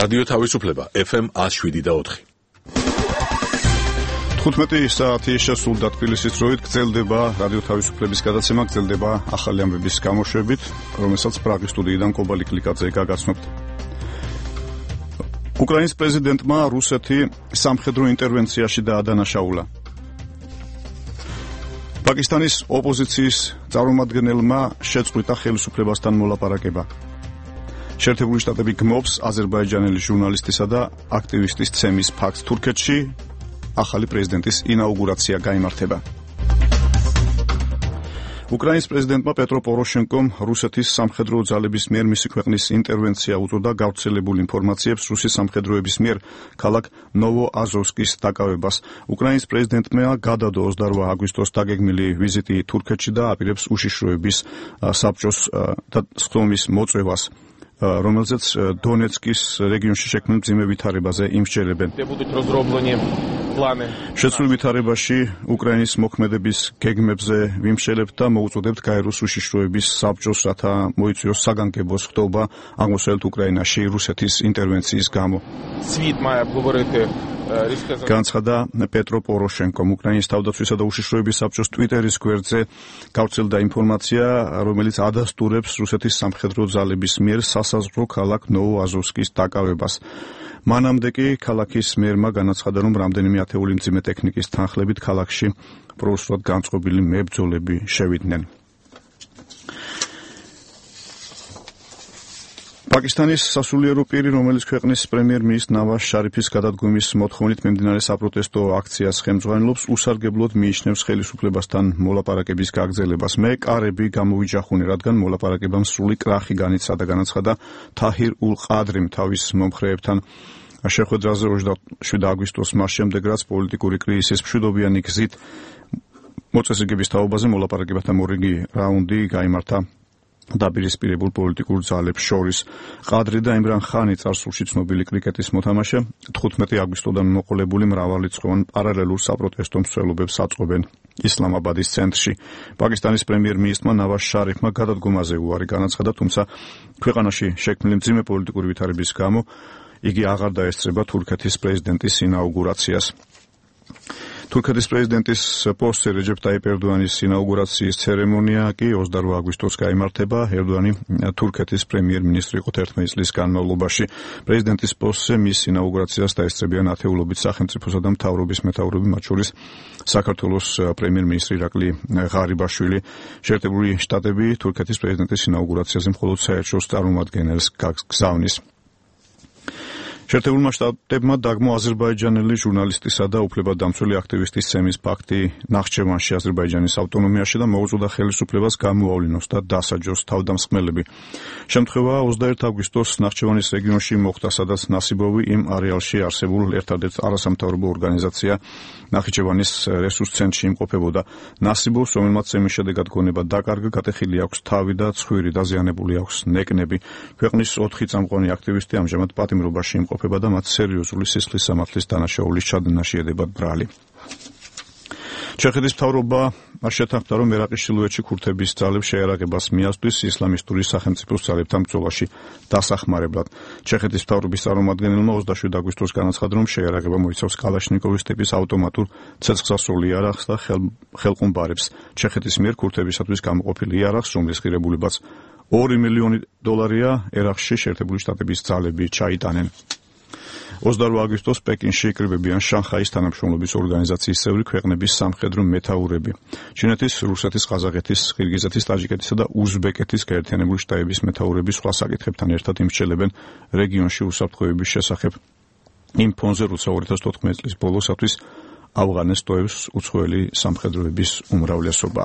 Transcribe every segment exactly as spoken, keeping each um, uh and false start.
რადიო თავისუფლება ეფ ემ one oh seven და four. თხუთმეტი საათი შესულდა თბილისის დროით გრძელდება რადიო თავისუფლების გადაცემა, გრძელდება ახალი ამბების გამოშვებით, რომელსაც პრაღის სტუდიიდან კობალი კლიკაძე გაგაცნობთ. უკრაინის პრეზიდენტმა რუსეთი სამხედრო ინტერვენციაში დაადანაშაულა. პაკისტანის ოპოზიციის წარმომადგენელმა შეწყვიტა ხელისუფლებასთან მოლაპარაკება. შეერთებული შტატები გმობს აზერბაიჯანელი ჟურნალისტისა და აქტივისტის ცემის ფაქტს თურქეთში. ახალი პრეზიდენტის ინაუგურაცია გაიმართება. უკრაინის პრეზიდენტმა პეტრო პოროშენკომ რუსეთის სამხედრო ძალების მიერ მისი ქვეყნის ინტერვენცია უწოდა გავრცელებულ ინფორმაციებს რუსის სამხედროების მიერ ქალაქ ნოვო-აზოვსკის დაკავებას. უკრაინის პრეზიდენტმა გადადო ოცდაორ აგვისტოს დაგეგმილი ვიზიტი თურქეთში და აპირებს უშიშროების საბჭოს და სხდომის მოწვევას, რომელზეც დონეცკის რეგიონში შექმნილ მძიმე ვითარებაზე იმსჯერებენ. შეცვლილ ვითარებაში უკრაინის მოქმედების გეგმებზე ვიმსჯერებთ და მოუწოდებთ გაეროს უშიშროების საბჭოს, რათა მოიწვიოს საგანგებო სხდობა აღმოსავლეთ უკრაინაში რუსეთის ინტერვენციის გამო. განცხადა პეტრო პოროშენკომ. უკრაინის თავდაცვისა და უშიშროების საბჭოს ტვიტერის გვერდზე გავრცელდა ინფორმაცია, რომელიც ადასტურებს რუსეთის სამხედრო ძალების მიერ სასაზღვრო ქალაქ ნოვო-აზოვსკის დაკავებას. მანამდე კი ქალაქის მერმა განაცხადა, რომ რამდენიმე ათეული მძიმე ტექნიკის თანხლებით ქალაქში პრორუსულად განწყობილი მებრძოლები შევიდნენ. პაკისტანის სასულიერო პირი, რომელიც ქვეყნის პრემიერ-მინისტრ ნავაზ შარიფის გადადგომის მოთხოვნით მიმდინარე საპროტესტო აქციას ხელმძღვანელობს, usargeblod მიიჩნევს ხელისუფლებასთან მოლაპარაკების გაგრძელებას. მე კარები გამოვიჯახუნე, რადგან მოლაპარაკებამ სრული კრახი განიცადა, განაცხადა თაჰირ ულ-ყადრიმ თავის მომხრეებთან შეხვედრაზე ოცდაშვიდი აგვისტოს, მას შემდეგ რაც პოლიტიკური კრიზისის მშვიდობიანი გზით მოწესრიგების თაობაზე მოლაპარაკებათა მორიგი რაუნდი გაიმართა დაპირისპირებულ პოლიტიკურ ძალებს შორის. ყადრი და იმრან ხანი, წარსულში ცნობილი კრიკეტის მოთამაშე, თხუთმეტი აგვისტოდან მოყოლებული მრავალრიცხოვან პარალელურ საპროტესტო მსვლელობებს აწყობენ ისლამაბადის ცენტრში. პაკისტანის პრემიერ-მინისტრმა ნავაზ შარიფმა გადადგომაზე უარი განაცხადა, თუმცა ქვეყანაში შექმნილი მძიმე პოლიტიკური ვითარების გამო იგი აღარ დაესწრება თურქეთის პრეზიდენტის ინაუგურაციას. თურქეთის პრეზიდენტის პოსტზე რეჯეპ ტაიპ ერდოანის ინაუგურაციის ცერემონია კი ოცდაორ აგვისტოს გაიმართება. ერდოანი თურქეთის პრემიერ-მინისტრი იყო თერთმეტი წლის განმავლობაში. პრეზიდენტის პოსტზე მის ინაუგურაციას დაესწრებიან ათეულობით სახელმწიფოსა და მთავრობის მეთაურები, მათ შორის საქართველოს პრემიერ-მინისტრი ირაკლი ღარიბაშვილი. შეერთებული შტატები თურქეთის პრეზიდენტის ინაუგურაციაზე მხოლოდ საერთაშორისო წარმომადგენელს გზავნის. შეერთებულმა შტატებმა დაგმო აზერბაიჯანელი ჟურნალისტისა და უფლებადამცველი აქტივისტის ცემის ფაქტი ნახჩევანში აზერბაიჯანის ავტონომიაში და მოუწოდა ხელისუფლებას გამოავლინოს და დასაჯოს თავდამსხმელები. შემთხვევა ოცდაერთი აგვისტოს ნახჩევანის რეგიონში მოხდა, სადაც ნასიბოვი იმ არეალში არსებულ ერთადერთ არასამთავრობო ორგანიზაცია ნახიჩევანის რესურს ცენტრში იმყოფებოდა. ნასიბოვს, რომელმაც ცემის შედეგად გონება დაკარგა, გატეხილი აქვს თავი და ცხვირი, დაზიანებული აქვს ნეკნები. ქვეყნის ოთხი წამყვანი აქტივისტი ამჟამად პატიმრობაში იმყოფება და მათ სერიოზული სისხლის სამართლის დანაშაულის ჩადენაში ედებათ ბრალი. ჩეხეთის მთავრობა შეთანხმდა, რომ ერაყის ჩრდილოეთში ქურთების ძალებს შეიარაღებას მიაწვდის ისლამისტური სახელმწიფოს ძალებთან ბრძოლაში დასახმარებლად. ჩეხეთის მთავრობის წარმომადგენელმა ოცდაშვიდი აგვისტოს განაცხადა, რომ შეიარაღება მოიცავს კალაშნიკოვის ტიპის ავტომატურ ცეცხლსასროლ იარაღს და ხელყუმბარებს. ჩეხეთის მიერ ქურთებისათვის გამოყოფილ იარაღს, რომლის ღირებულებაც ორი მილიონი დოლარია, ერაყში შეერთებული შტატების ძალები ჩაიტანენ. ოცდაორ აგვისტოს პეკინში იკრიბებიან შანხაის თანამშრომლობის ორგანიზაციის წევრი ქვეყნების სამხედრო მეთაურები. ჩინეთის, რუსეთის, ყაზახეთის, ყირგიზეთის, ტაჯიკეთისა და უზბეკეთის გაერთიანებული შტატების მეთაურები სხვა საკითხებთან ერთად იმსჯელებენ რეგიონში უსაფრთხოების შესახებ. იმ ფონზე, როცა ორი ათას თოთხმეტი წლის ბოლოსათვის ავღანეთს ტოვებს უცხოელი სამხედროების უმრავლესობა.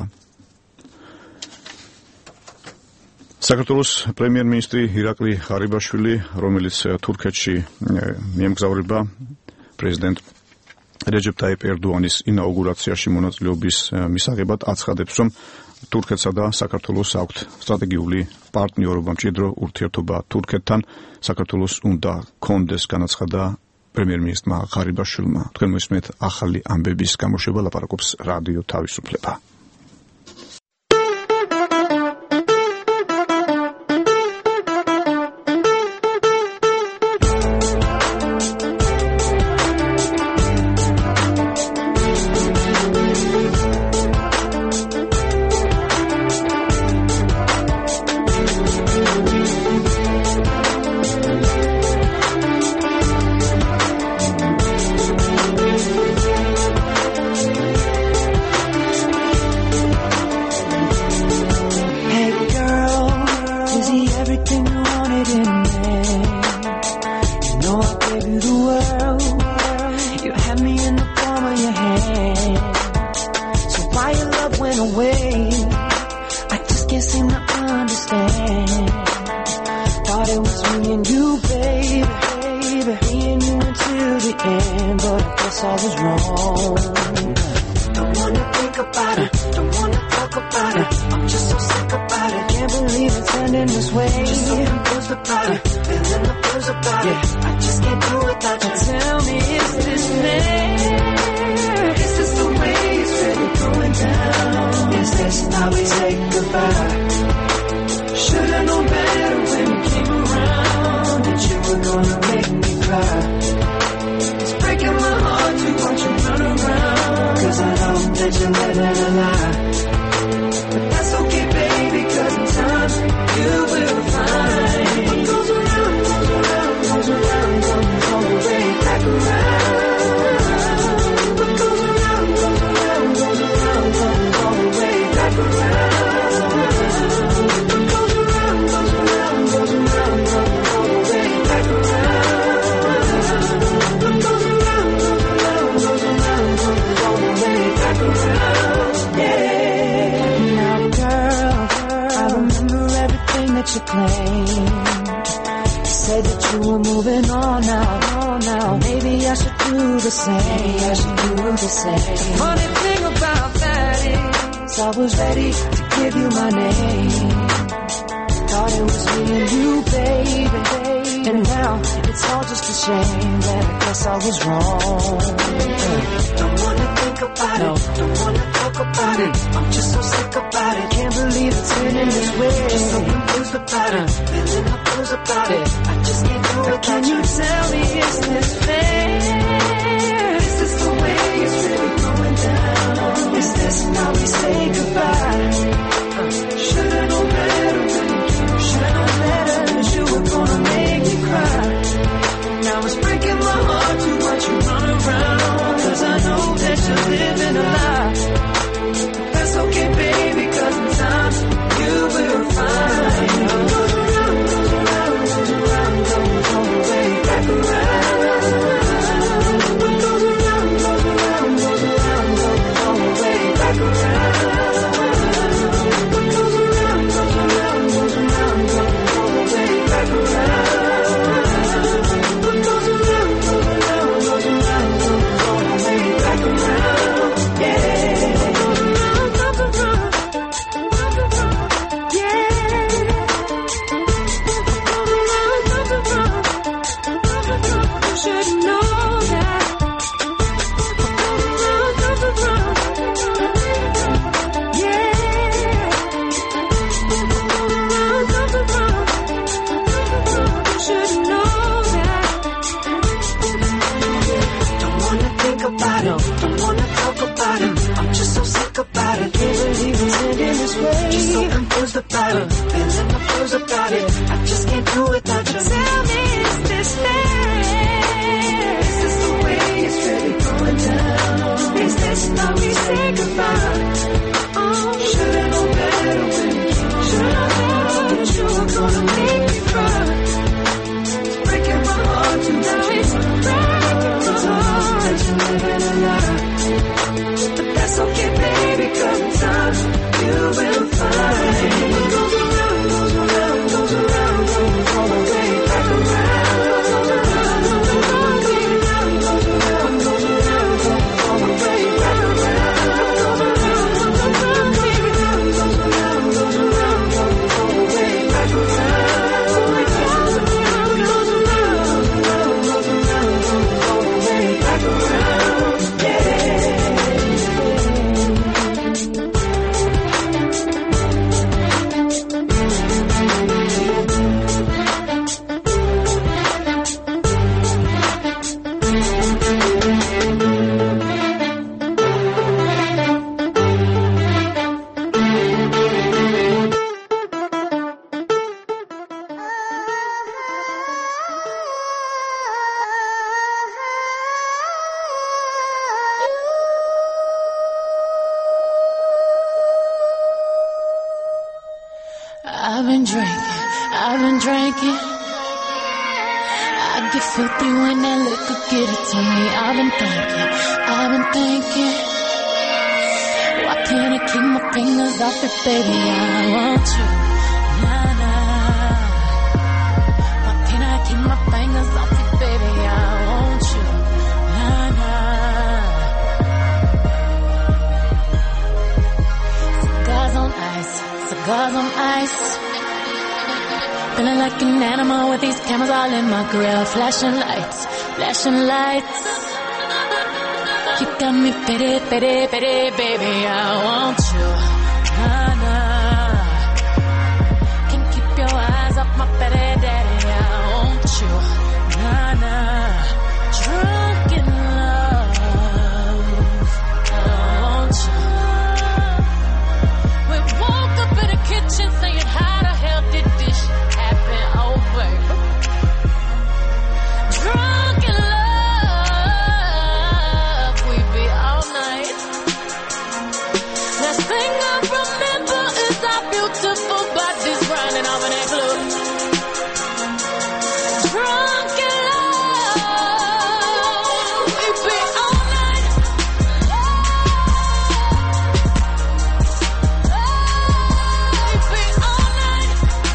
საქართველოს პრემიერ-მინისტრი ირაკლი ღარიბაშვილი, რომელიც თურქეთში მიემგზავრება პრეზიდენტ რეჯეპ ტაიპ ერდოანის ინაუგურაციაში მონაწილეობის მისაღებად, აცხადებს, რომ თურქეთსა და საქართველოს აქვთ სტრატეგიული პარტნიორობა, მჭიდრო ურთიერთობა თურქეთთან. საქართველოს უნდა კონდეს, განაცხადა პრემიერ-მინისტრმა ღარიბაშვილმა. თქვენ მოსმენთ ახალი ამბების გამოშვება, ლაპარაკობს რადიო თავისუფლება. I just can't seem to understand. Thought it was me and you, baby, baby, me and you until the end, but I guess I was wrong. Don't wanna think about it, don't wanna talk about it. I'm just so sick about it, can't believe it's ending this way. Just so confused about it, feeling the blues about it. I just can't do without you. Tell me, is this fair? Is this the way it's really going down? Is this how we say goodbye? Should've known better when you came around that you were gonna make me cry. It's breaking my heart to watch you run around, 'cause I know that you're living a lie. But that's okay, baby, 'cause in time you will find what goes around, goes around, goes around, comes all the way back around. What goes around, goes around, goes around, comes all the way back around. What goes around, goes around, goes around, comes all the way back around. What goes around, goes around, goes around, comes all the way back around. Yeah. Now, girl, I remember everything that you claimed. You said that you were moving on now, on now. Maybe I should do the same. Maybe I should do the same. Funny thing about that is, I was ready to give you my name. Thought it was me and you, baby, baby. And now it's all just a shame that I guess I was wrong. Don't wanna think about no. it, don't wanna talk about it. I'm just so sick about it, can't believe it's ending this way. Just so confused about it, feeling the blues about it. I just can't do it. Can you tell me, is this fair? Is this the way it's really going down? Is this how we say goodbye? Should've known better when you came. Should've known better that you were gonna make me cry. Now it's breaking my heart to watch you run around, 'cause I know that you're living a lie. That's okay, baby, 'cause in time you will find what goes around, goes around, goes around, comes all the way back around. What goes around, goes around, goes around, comes all the way back around. What goes around, goes around, goes around, comes all the way back around. What goes around, goes around, goes around, comes all the way back around. Yeah. Just so confused about it, feeling the blues about it. I just can't do it without you. Tell me, is this fair? Is this the way it's really going down? Is this how we say goodbye? Oh, should've known better when you came. Should've known that you were gonna make me cry. It's breaking my heart to now it's breaking my heart that you're living a lie. But that's okay, baby, 'cause in time you will find what goes around, goes around, goes around, comes all the way back around. Goes around, goes around, goes around, goes around, goes around, comes all the way back around. Goes around, goes around, goes around, goes around, goes around, comes all the way back around. Goes around, goes around, goes around, goes around, comes all the way back around. Yeah. I've been drinking, I've been drinking. I get filthy when that liquor get it to me. I've been thinking, I've been thinking. Why can't I keep my fingers off it, baby? I want you. Nah, nah. Why can't I keep my fingers off it, baby? I want you. Nah, nah. Cigars on ice, cigars on ice. Feeling like an animal with these cameras all in my grill. Flashing lights, flashing lights. You got me pity, pity, pity, baby, I want you. Nah, nah. Can't keep your eyes off my pity, daddy, I want you. Nah, nah. Drunk in love, I want you. We woke up in the kitchen saying, how the hell did this happen? Oh, baby. Drunk in love, we be all night. Last thing I remember is our beautiful bodies running off in that club. Drunk in love, we be all night. We be all night.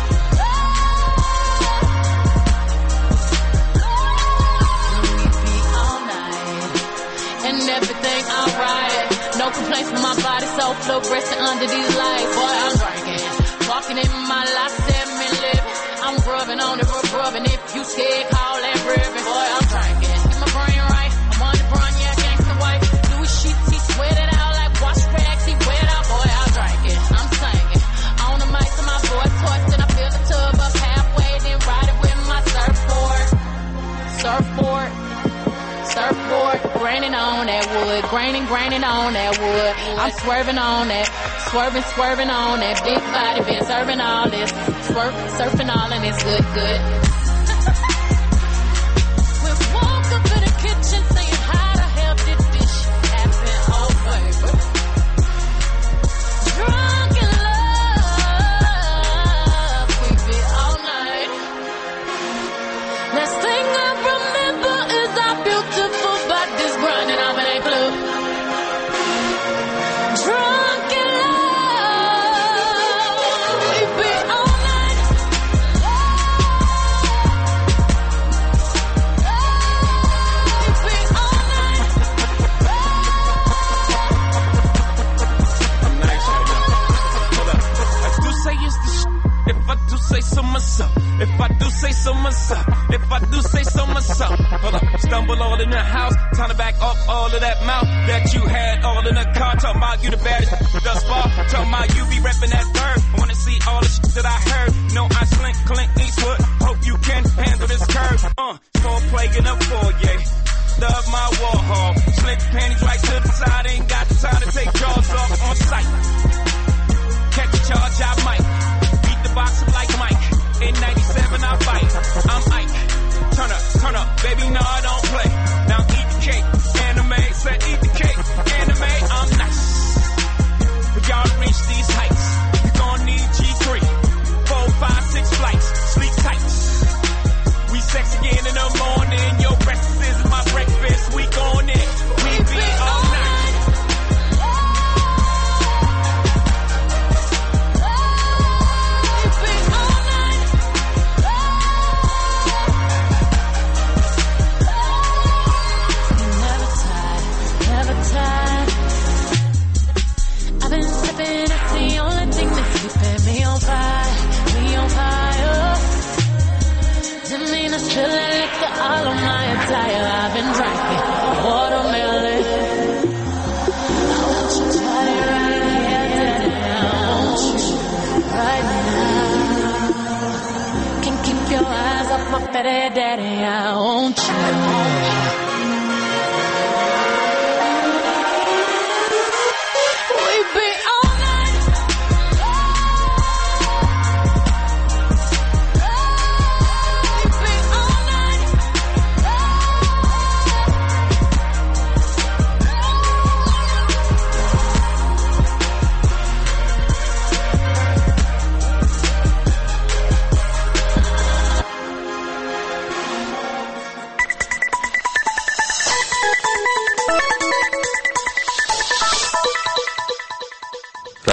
We be all night. And everything alright. No complaints from my body, so fluorescent under these lights. Boy, I'm drinking. Walking in my life, seven living. I'm grubbing on it, rubbing. If you scared, call that ribbon. Boy, I'm drinking. Get my brain right. I'm on the run, yeah, gangsta white. Louis sheets, he sweat it out like wash rags. He wet out, boy, I'm drinking. I'm singing. On the mic to my voice, hoist, and I fill the tub up halfway, then ride it with my surfboard. Surfboard. Surfboard, graining on that wood, graining, graining on that wood. I'm swerving on that, swerving, swerving on that big body, been serving all this, swerv, surfing all and it's good, good. We woke up in the kitchen saying, how the hell did this shit happen? Oh, baby. Drunk in love, we be all night. Last thing I remember is our beautiful bodies grinding off in that club. Drunk in love, we be all night. We be all night. I'm nice right now. Hold up. I do say it's the sh- if I do say so myself. If I do say so myself. If I do say so myself. Hold up. Stumble all in the house. Time to back up all of that mouth that you had all in the car. Talking about you the baddest thus far. Talking about you be repping that bird. I wanna see all the shit that I heard. No, I slink Clint Eastwood. Hope you can handle this curve. Uh, Four plague in a foyer. Love my Warhol. Slick panties right to the side. Ain't got the time to take jaws off on sight. Catch a charge, I might. Beat the box up like Mike. In ninety-seven, I fight. I'm Ike. Turn up, turn up, baby, no, I don't play. Now eat the cake, anime. Say eat the cake, anime. I'm nice. For y'all to reach these heights, you gon' need G three. Four, five, six flights. Sleep tight. We sex again in the morning. Your breakfast is my breakfast. We gon' in. We be all night. I've been sipping, it's the only thing that's keeping me on fire, me on fire. Didn't mean to spill that liquor all on my attire. I've been drinking watermelon. I want you to try it right here, daddy. I want you right now. Can't keep your eyes off my fatty daddy. I want you. We be all night. We be all night.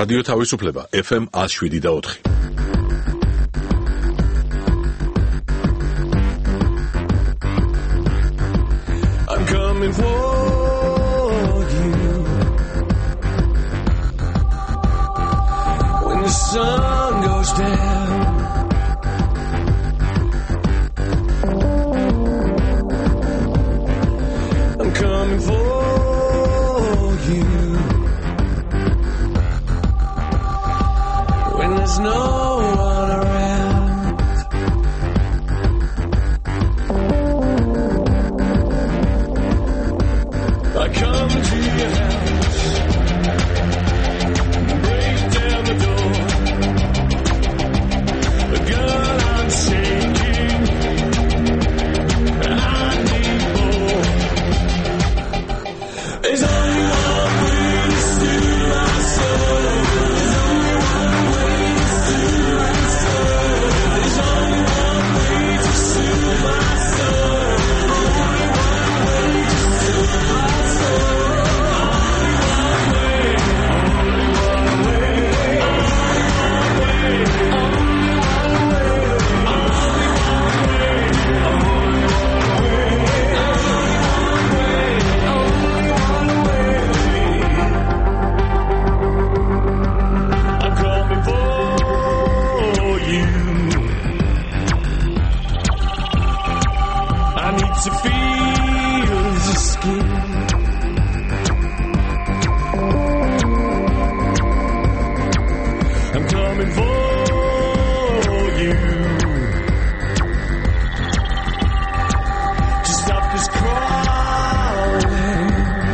რადიო თავისუფლება ეფ ემ one oh seven და four. I'm coming for you when the sun goes down. I'm coming for you when there's no one around. I come to your house, break down the door. Girl, I'm shaking, I need more. There's only one way to soothe my soul. There's only one way to soothe my soul. There's only one way to soothe my soul. Only one way to soothe my soul. Only one way. Only one way. Only one way. I'm coming for you. I need to feel your skin. I'm coming for you to stop this crawling.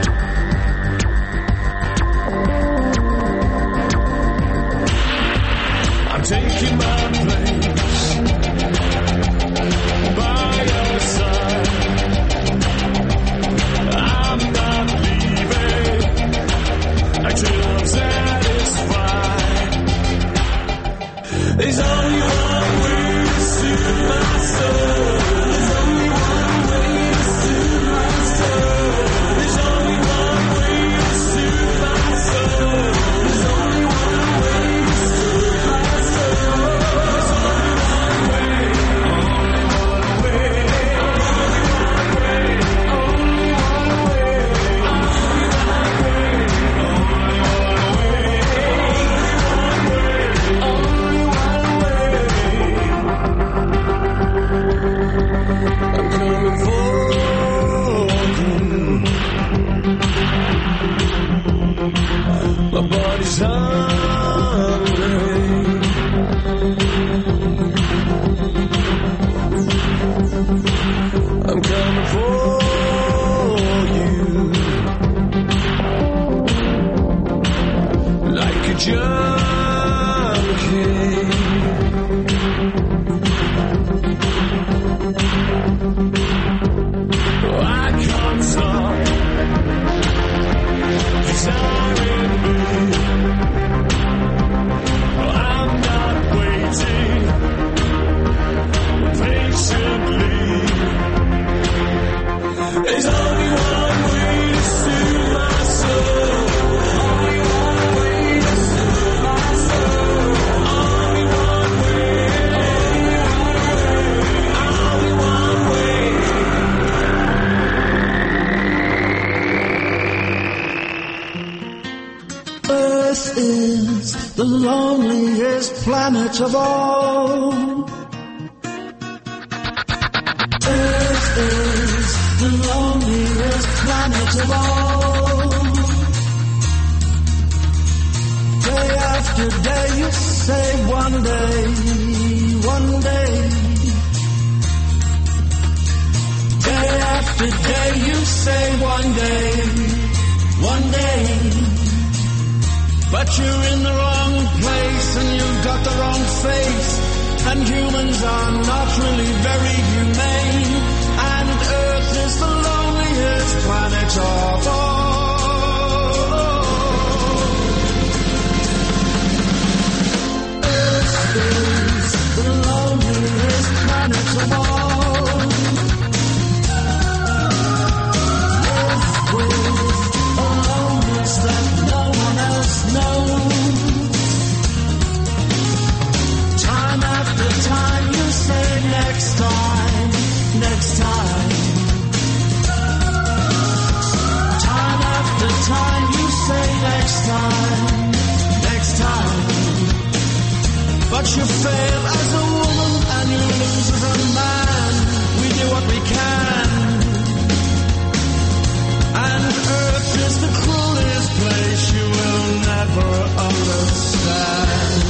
I'm taking my place by your side. I'm not leaving until I'm satisfied. There's only one way to soothe my soul. There's only one way to soothe my soul. There's only one way to soothe my soul. There's only one way to soothe my soul. There's only one way. Only one way. Only one way. Only one way. Only one way. Only one way. I'm coming for you. My body's hungry. I'm coming for you like a junkie. I can't stop desiring you. I'm not waiting patiently. There's only one way to soothe my soul. Only one way to soothe my soul. Only one way. Only one way. Earth is the loneliest planet of all. Earth is the loneliest planet of all. Day after day you say one day, one day. Day after day you say one day, one day. But you're in the wrong place and you've got the wrong face. And humans are not really very humane. And Earth is the loneliest planet of all. Earth is the loneliest planet of all. Earth is a loneliness that no one else knows. But you fail as a woman and you lose as a man. We do what we can. And Earth is the cruelest place you will never understand.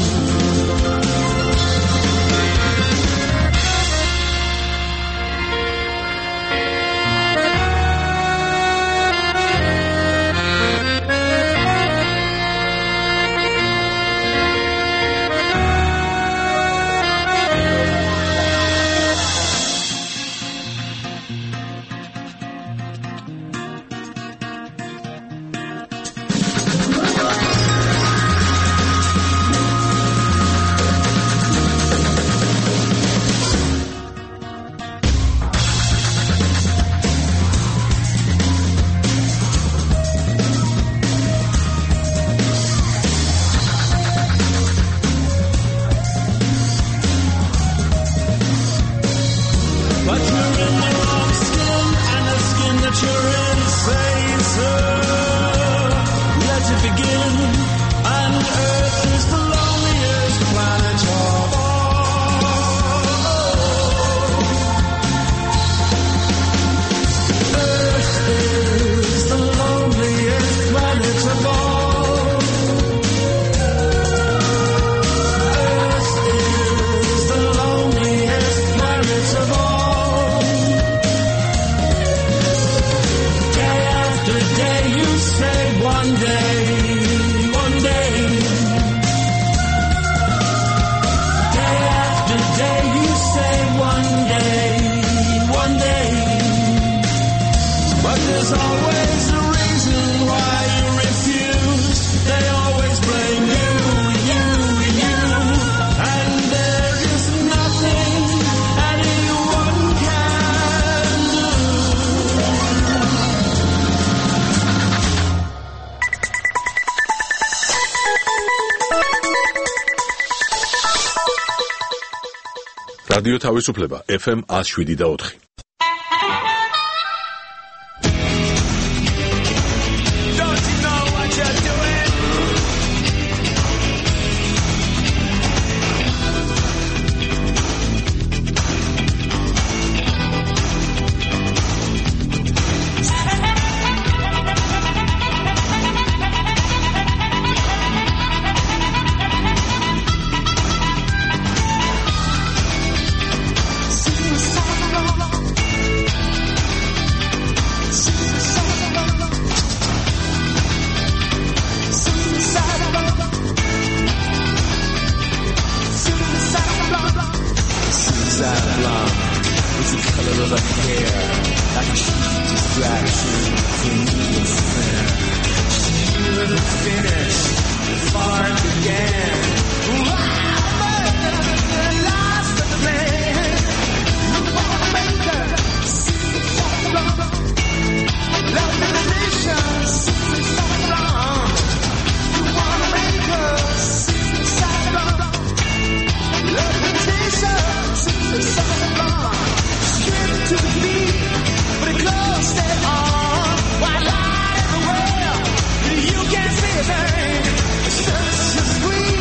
რადიო თავისუფლება ეფ ემ one oh seven და four. White light everywhere, you can't see a thing. It's just a squeeze.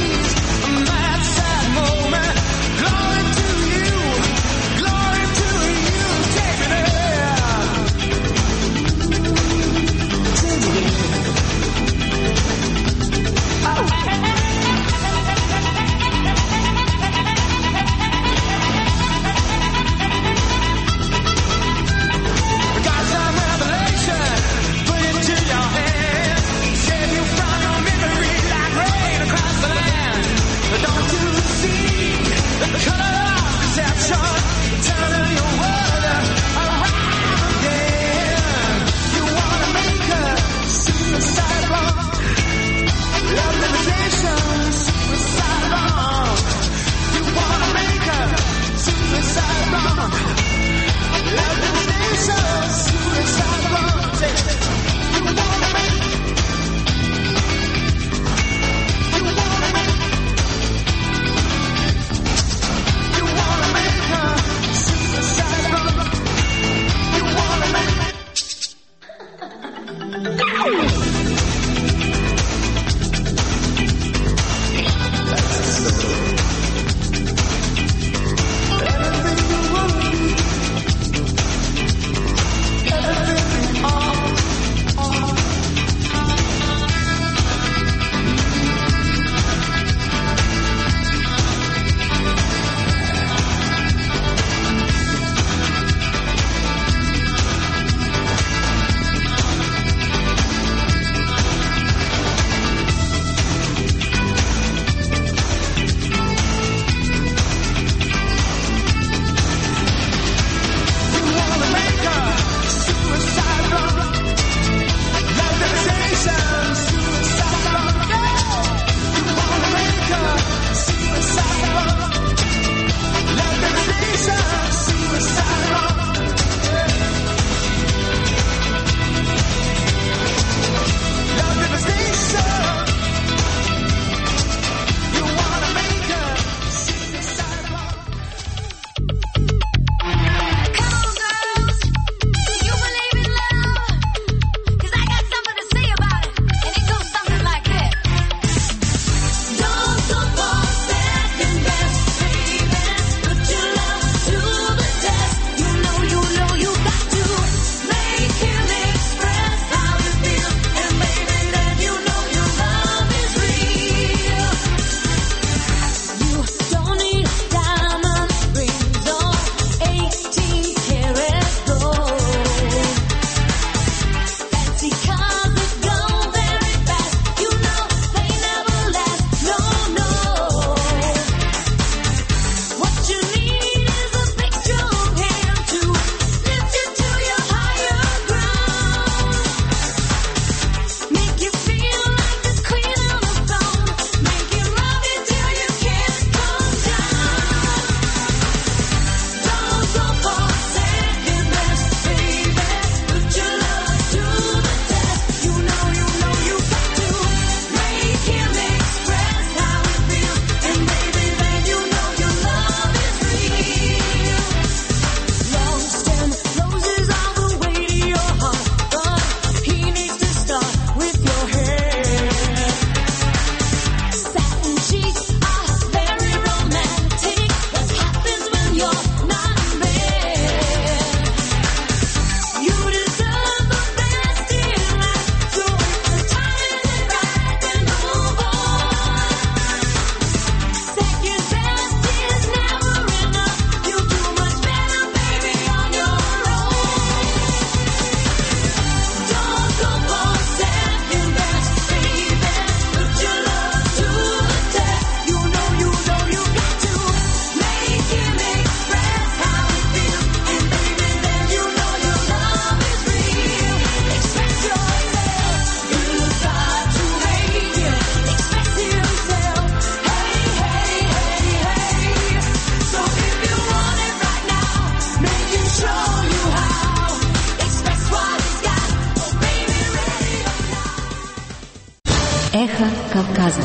Кавказа.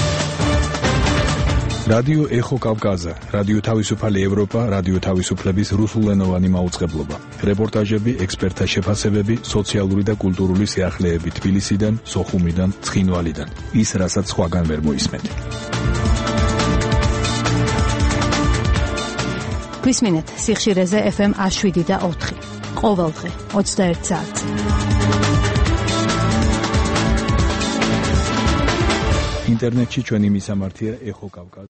რადიო ეხო კავკაზა, რადიო თავისუფალი ევროპა, რადიო თავისუფლების რუსულენოვანი მაუწყებლობა. რეპორტაჟები, ექსპერტთა შეფასებები, სოციალური და კულტურული სიახლეები თბილისიდან, სოხუმიდან, ცხინვალიდან. ის, რასაც სხვაგან ვერ მოისმენთ. გვისმინეთ სიხშირეზე ეფ ემ ას შვიდი და ოთხი. ყოველდღე ოცდაერთი საათზე. ინტერნეტში ჩვენი მისამართია ეხო კავკაზა.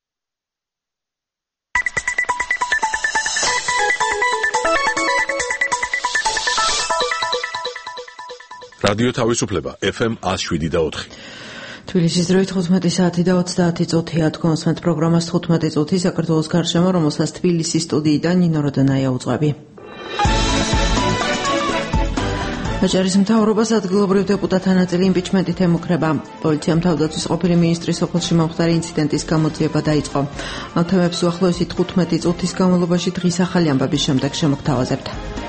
რადიო თავისუფლება ეფ ემ ას შვიდი და ოთხი. თბილისის დროით თხუთმეტი საათი და ოცდაათი წუთია თქვენს პროგრამას თხუთმეტი წუთი საქართველოს გარშემო, რომელსაც თბილისის სტუდიიდან ნინო როდონაია უძღვები. აჭარის მთავრობას ადგილობრივ დეპუტატთა ნაწილი იმპიჩმენტით ემუქრება. პოლიციამ თავდაცვის ყოფილი მინისტრის სოფელში მომხდარი ინციდენტის გამოძიება დაიწყო. ამ თემებს უახლოესი თხუთმეტი წუთის განმავლობაში დღის ახალი ამბების შემდეგ შემოგთავაზებთ.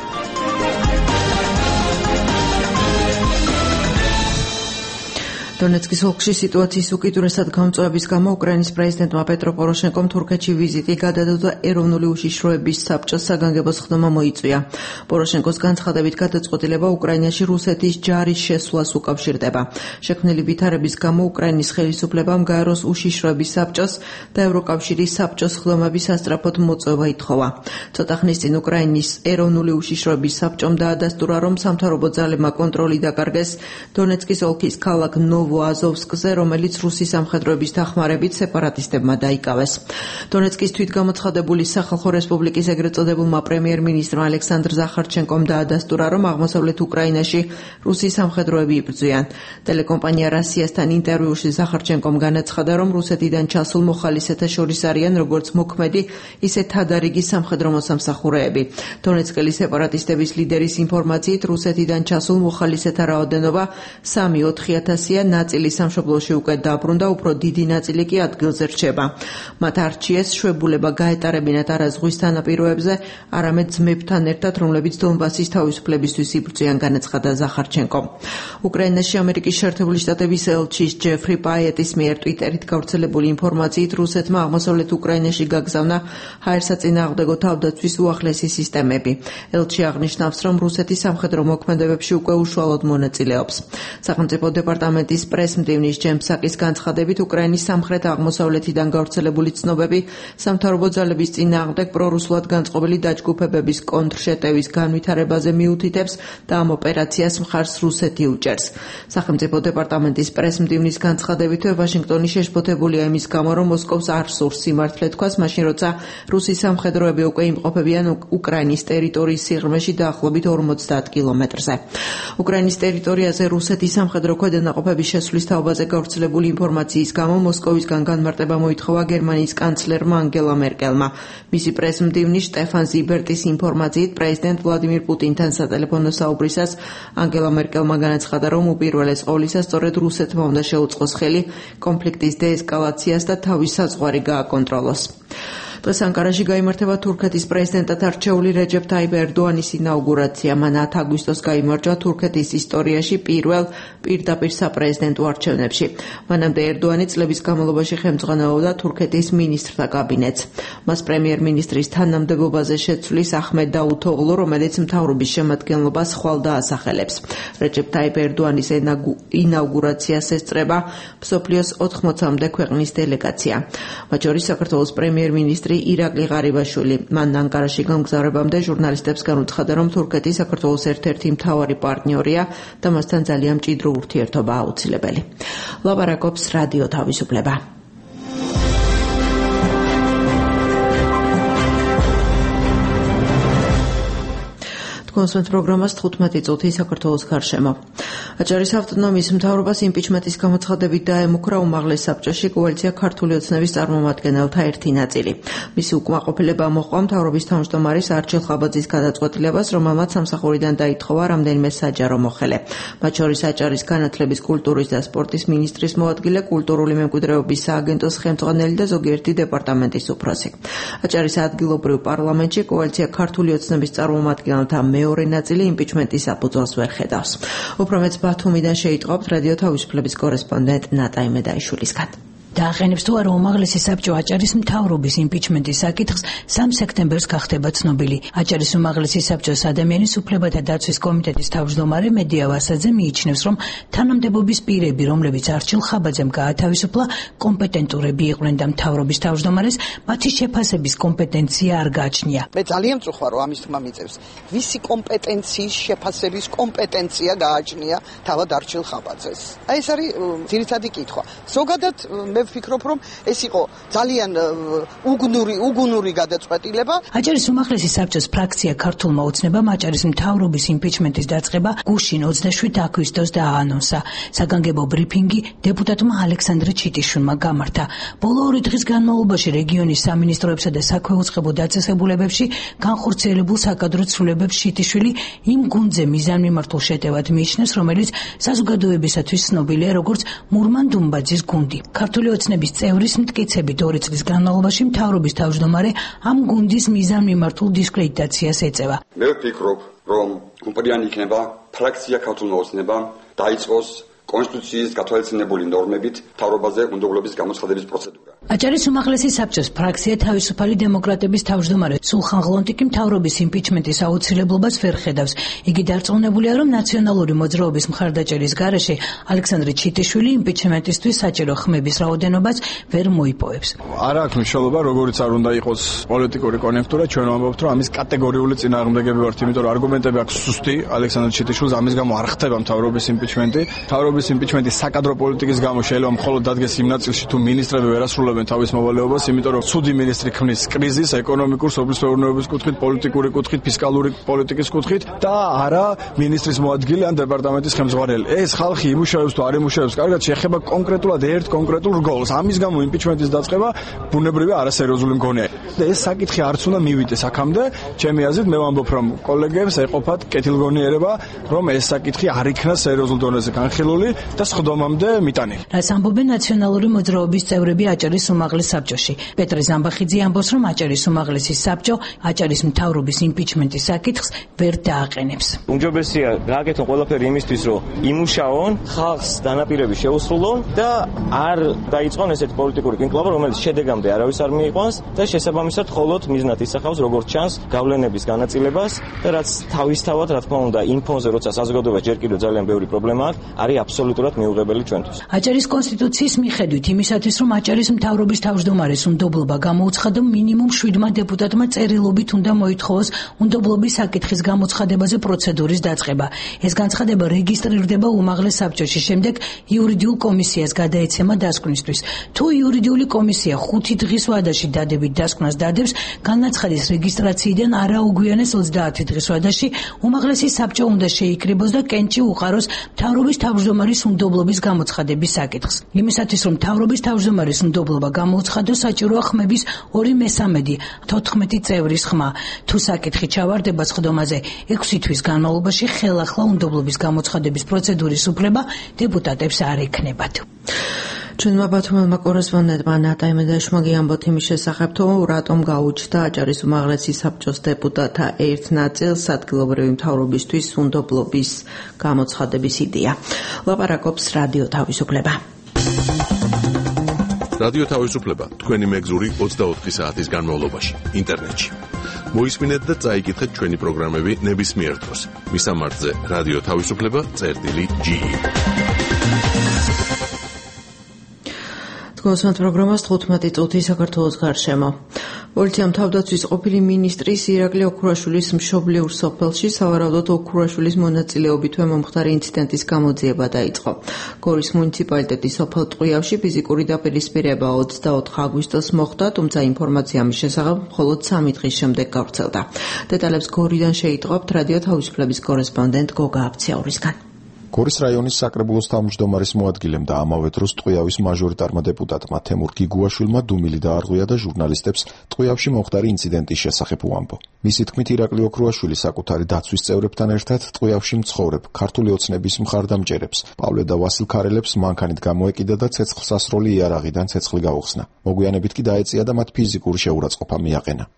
დონეცკის ოლქში სიტუაციის უკიდურესად გამწვევების გამო უკრაინის პრეზიდენტმა პეტრო პოროშენკომ თურქეთში ვიზიტი გადადო და ეროვნული უშიშროების საბჭოს საგანგებო ხდომა მოიწვია. პოროშენკოს განცხადებით გადაწყვეტილება უკრაინაში რუსეთის ჯარის შესვლას უკავშირდება. შექმნილი ვითარების გამო უკრაინის ხელისუფლებამ გაეროს უშიშროების საბჭოს და ევროკავშირის საბჭოს ხდომების სასწრაფოდ მოწვევა ითხოვა. ცოტა ხნის წინ უკრაინის ეროვნული უშიშროების საბჭომ დაადასტურა, რომ სამთავრობო ძალებმა კონტროლი დაკარგეს დონეცკის ოლქის ქალაქ აზოვსკზე, რომელიც რუსის სამხედროების დახმარებით სეპარატისტებმა დაიკავეს. დონეცკის თვითგამოცხადებული სახალხო რესპუბლიკის ეგრეთ წოდებულმა პრემიერ-მინისტრმა ალექსანდრ ზახარჩენკომ დაადასტურა, რომ აღმოსავლეთ უკრაინაში რუსის სამხედროები იბრძვიან. ტელეკომპანია რასიასთან ინტერვიუში ზახარჩენკომ განაცხადა, რომ რუსეთიდან ჩასულ მოხალისეთა შორის არიან როგორც მოქმედი, ისე თადარიგი სამხედრო მოსამსახურეები. დონეცკელი სეპარატისტების ლიდერის ინფორმაციით, რუსეთიდან ჩასულ მოხალისეთა რაოდენობა სამი ოთხი ათასია, ნაწილი სამშობლოში უკვე დაბრუნდა, უფრო დიდი ნაწილი კი ადგილზე რჩება. მათ არჩიეს შვებულება გაეტარებინათ არა ზღვის თანაპიროებზე, არამედ ძმებთან ერთად, რომლებიც დონბასის თავისუფლებისთვის იბრძვიან, განაცხადა ზახარჩენკომ. უკრაინაში ამერიკის შეერთებული შტატების ელჩის ჯეფრი პაიეტის მიერ ტვიტერით გავრცელებული ინფორმაციით, რუსეთმა აღმოსავლეთ უკრაინაში გაგზავნა ჰაერსაწინააღმდეგო თავდაცვის უახლესი სისტემები. ელჩი აღნიშნავს, რომ რუსეთი სამხედრო მოქმედებებში უკვე უშუალოდ მონაწილეობს. სახელმწიფო დეპარტამენტის პრეს-მდივნის ჯემსაკის განცხადებით, უკრაინის სამხრეთ-აღმოსავლეთიდან გავრცელებული ცნობები სამთავრობო ძალების წინააღმდეგ პრორუსულად განწყობილი დაჯგუფებების კონტრშეტევის განვითარებაზე მიუთითებს და ამ ოპერაციას მხარს რუსეთი უჭერს. სახელმწიფო დეპარტამენტის პრეს-მდივნის განცხადებითვე ვაშინგტონი შეშფოთებულია იმის გამო, რომ მოსკოვს არ სურს სიმართლე თქვას, მაშინ როცა რუსის სამხედროები უკვე იმყოფებიან უკრაინის ტერიტორიის სიღრმეში დაახლოებით ორმოცდაათ კილომეტრზე. უკრაინის ტერიტორიაზე რუსეთის სამხედრო ქვედანაყოფების შესვლის თაობაზე გავრცელებული ინფორმაციის გამო მოსკოვისგან განმარტება მოითხოვა გერმანიის კანცლერმა ანგელა მერკელმა. მისი პრეს-მდივნის შტეფან ზიბერტის ინფორმაციით, პრეზიდენტ ვლადიმირ პუტინთან სატელეფონო საუბრისას ანგელა მერკელმა განაცხადა, რომ უპირველეს ყოვლისა სწორედ რუსეთმა უნდა შეუწყოს ხელი კონფლიქტის დეესკალაციას და თავის საზღვარი გააკონტროლოს. დღეს ანკარაში გაიმართება თურქეთის პრეზიდენტად არჩეული რეჯეფ ტაიპ ერდოანის ინაუგურაცია. მან ათი აგვისტოს გაიმარჯვა თურქეთის ისტორიაში პირველ პირდაპირ საპრეზიდენტო არჩევნებში. მანამდე ერდოანი წლების განმავლობაში ხელმძღვანელობდა თურქეთის მინისტრთა კაბინეტს. მას პრემიერ-მინისტრის თანამდებობაზე შეცვლის აჰმედ დაუთოღლუ, რომელიც მთავრობის შემადგენლობას ხვალ დაასახელებს. რეჯეფ ტაიპ ერდოანის ინაუგურაციას ესწრება მსოფლიოს ოთხმოცამდე ქვეყნის დელეგაცია. მათ შორის საქართველოს პრემიერ-მინისტრი ირაკლი ღარიბაშვილი. მან ანკარაში გამგზავრებამდე ჟურნალისტებს განუცხადა, რომ თურქეთი საქართველოს ერთ-ერთი მთავარი პარტნიორია და მასთან ძალიან მჭიდრო ურთიერთობა აუცილებელი. ლაპარაკობს რადიო თავისუფლება. კონსვენთ პროგრამას თხუთმეტი წუთი საქართველოს გარშემო. აჭარის ავტონომიის მთავრობას იმპიჩმენტის გამოცხადებით დაემუქრა უმაღლეს საბჭოში კოალიცია ქართული ოცნების წარმომადგენელთა ერთი ნაწილი. მისი უკმაყოფილება მოჰყვა მთავრობის თავმჯდომარის არჩილ ხაბაძის გადაწყვეტილებას, რომელმაც სამსახურიდან დაითხოვა რამდენიმე საჯარო მოხელე. მათ შორის აჭარის განათლების, კულტურის და სპორტის მინისტრის მოადგილე, კულტურული მემკვიდრეობის სააგენტოს ხელმძღვანელი და ზოგიერთი დეპარტამენტის უფროსი. აჭარის ადგილობრივ პარლამენტში კოალიცია ქართული ოცნების წარმომადგენელთა მეორე ნაწილი იმპიჩმენტის საფუძველს ვერ ხედავს. უფრო მეც ბათუმიდან შეიტყობთ რადიო თავისუფლების კორესპონდენტ ნატაი მედაიშვილისგან. დააყენებს თუ არა უმაღლესი საბჭო აჭარის მთავრობის იმპიჩმენტის საკითხს სამ სექტემბერს გახდება ცნობილი. აჭარის უმაღლესი საბჭოს ადამიანის უფლებათა დაცვის კომიტეტის თავმჯდომარე მედია ვასაძე მიიჩნევს, რომ თანამდებობის პირები, რომლებიც არჩილ ხაბაძემ გაათავისუფლა, კომპეტენტურები იყვნენ და მთავრობის თავმჯდომარეს მათი შეფასების კომპეტენცია არ გააჩნია. მე ძალიან წუხვა რომ ამის თქმა მიწევს. ვისი კომპეტენციის შეფასების კომპეტენცია გააჩნია თავად არჩილ ხაბაძეს? აი ეს არის ძირითადი კითხვა. ზოგადად მე ვფიქრობ, რომ ეს იყო ძალიან უგუნური უგუნური გადაწყვეტილება. აჭარის უმაღლესი საბჭოს ფრაქცია ქართულმა ოცნებამ აჭარის მთავრობის იმპიჩმენტის დაწყება გუშინ ოცდაშვიდ აგვისტოს დააანონსა. საგანგებო ბრიფინგი დეპუტატმა ალექსანდრე ჩიტიშვილმა გამართა. ბოლო ორი დღის განმავლობაში რეგიონის სამინისტროებსა და საქვეუწყებო დაწესებულებებში განხორციელებულ საკადრო ცვლილებებს ჩიტიშვილი იმ გუნდზე მიზანმიმართულ შეტევად მიიჩნევს, რომელიც საზოგადოებისათვის ცნობილია როგორც მურმან დუმბაძის გუნდი. ქართული ოცნების წევრის მტკიცებით ორი წლის განმავლობაში მთავრობის თავმჯდომარე ამ გუნდის მიზანმიმართულ დისკრედიტაციას ეწევა. მე ვფიქრობ, რომ გუნდიანი იქნება ფრაქცია ქართულმა ოცნებამ დაიწყოს კონსტიტუციის გათვალისწინებული ნორმებით მთავრობაზე უნდობლობის გამოცხადების პროცედურა. აჭარის უმაღლესი საბჭოს ფრაქცია თავისუფალი დემოკრატების თავმჯდომარე სულხან ღლონტი კი მთავრობის იმპიჩმენტის აუცილებლობას ვერ ხედავს. იგი დარწმუნებულია, რომ ნაციონალური მოძრაობის მხარდაჭერის გარეშე ალექსანდრე ჩიტიშვილი იმპიჩმენტისთვის საჭირო ხმების რაოდენობას ვერ მოიპოვებს. არ აქვს მნიშვნელობა, როგორიც არ უნდა იყოს პოლიტიკური კონექტურა, ჩვენ ვამბობთ, რომ ამის კატეგორიული წინააღმდეგები ვართ, იმიტომ რომ არგუმენტები აქვს სუსტი. ალექსანდრე ჩიტიშვილს ამის გამო არ ხდება მთავრობის იმპიჩმენტი. მთავრობის იმპიჩმენტი საკადრო პოლიტიკის გამო შეიძლება მხოლოდ დადგეს იმ ნაწილში, თუ მინისტრები ვერ ასრულებენ თავის მოვალეობას, იმიტომ რომ ცუდი მინისტრი ქმნის კრიზისს ეკონომიკურ, სოფლის მეურნეობის კუთხით, პოლიტიკური კუთხით, ფისკალური პოლიტიკის კუთხით და არა მინისტრის მოადგილე ან დეპარტამენტის ხელმძღვანელი. ეს ხალხი იმუშავებს თუ არ იმუშავებს, კარგად შეეხება კონკრეტულად ერთ კონკრეტულ რგოლს. ამის გამო იმპიჩმენტის დაწყება ბუნებრივი არასერიოზული მგონია. და ეს საკითხი არც უნდა მივიდეს აქამდე. ჩემი აზრით მე ვამბობ, რომ კოლეგებს ეყოფათ კეთილგონიერება, რომ ეს საკითხი არ იქნა სერიოზულ დონეზე განხილული და სხდომამდე მიტანილი. რაც ამბობენ ნაციონალური მოძრაობის წევრები აჭარის უმაღლეს საბჭოში. პეტრე ზამბახიძე ამბობს, რომ აჭარის უმაღლესი საბჭო აჭარის მთავრობის იმპიჩმენტის საკითხს ვერ დააყენებს. უმჯობესია გააკეთონ ყველაფერი იმისთვის, რომ იმუშაონ, ხალხს დანაპირები შეუსრულონ და არ დაიწყონ ესეთი პოლიტიკური კინკლობა, რომელიც შედეგამდე არავის არ მიიყვანს და შესაბამისად მხოლოდ მიზნად ისახავს, როგორც ჩანს, გავლენების განაწილებას და რაც თავისთავად, რა თქმა უნდა, იმ ფონზე, როცა საზოგადოებას ჯერ კიდევ ძალიან ბევრი პრობლემა აქვს, არის აბსოლუტურად მიუღებელი ჩვენთვის. აჭარის კონსტიტუციის მიხედვით იმისათვის, რომ აჭარის მთავრობის თავმჯდომარეს უნდობლობა გამოუცხადა, მინიმუმ შვიდმა დეპუტატმა წერილობით უნდა მოითხოვოს უნდობლობის საკითხის გამოცხადებაზე პროცედურის დაწყება. ეს განცხადება რეგისტრირდება უმაღლეს საბჭოში, შემდეგ იურიდიულ კომისიას გადაეცემა დასკვნისთვის. თუ იურიდიული კომისია ხუთი დღის ვადაში დადებით დასკვნას დადებს, განაცხადის რეგისტრაციიდან არაუგვიანეს ოცდაათი დღის ვადაში უმაღლესი საბჭო უნდა შეიკრიბოს და კენჭი უყაროს მთავრობის თავმჯდომარის უნდობლობის გამოცხადების საკითხს. იმისათვის, რომ მთავრობის თავმჯდომარის უნდობლობა გამოუცხადოს, საჭიროა ხმების ორი მესამედი, თოთხმეტი წევრის ხმა. თუ საკითხი ჩავარდება სხდომაზე ექვსი თვის განმავლობაში, ხელახლა უნდობლობის გამოცხადების პროცედურის უფლება დეპუტატებს არ ექნებათ. ჩვენმა ბათუმელმა კორესპონდენტმა ნატაი მედაიშვილმა გიამბოთ იმის შესახებ, თუ რატომ გაუჩნდა აჭარის უმაღლესი საბჭოს დეპუტატთა ერთ ნაწილს ადგილობრივი მთავრობისთვის უნდობლობის გამოცხადების იდეა. ლაპარაკობს რადიო თავისუფლება. რადიო თავისუფლება თქვენი მეგზური ოცდაოთხი საათის განმავლობაში ინტერნეტში. მოისმინეთ და წაიკითხეთ ჩვენი პროგრამები ნებისმიერ დროს. მისამართზე რადიო თავისუფლება წერტილი ჯი. გოსმათ პროგრამას თხუთმეტი წუთი საქართველოს გარშემო. პოლიციამ თავდაცვის ყოფილი მინისტრის ირაკლი ოქრუაშვილის მშობლიურ სოფელში სავარაუდოდ ოქრუაშვილის მონაწილეობითვე მომხდარი ინციდენტის გამოძიება დაიწყო. გორის მუნიციპალიტეტის სოფელ ტყვიავში ფიზიკური დაპირისპირება ოცდაოთხ აგვისტოს მოხდა, თუმცა ინფორმაცია ამის შესახებ მხოლოდ სამი დღის შემდეგ გავრცელდა. დეტალებს გორიდან შეიტყობთ რადიო თავისუფლების კორესპონდენტ გოგა აფციაურისგან. გორის რაიონის საკრებულოს თავმჯდომარის მოადგილემ და ამავე დროს ტყვიავის მაჟორიტარმა დეპუტატმა თემურ გიგუაშვილმა დუმილი დაარღვია და ჟურნალისტებს ტყვიავში მომხდარი ინციდენტის შესახებ უამბო. მისი თქმით, ირაკლი ოქრუაშვილი საკუთარი დაცვის წევრებთან ერთად ტყვიავში მცხოვრებ ქართული ოცნების მხარდამჭერებს პავლე და ვასილ ქარელებს მანქანით გამოეკიდა და ცეცხლსასროლი იარაღიდან ცეცხლი გაუხსნა. მოგვიანებით კი დაეწია და მათ ფიზიკური შეურაცხყოფა მიაყენა.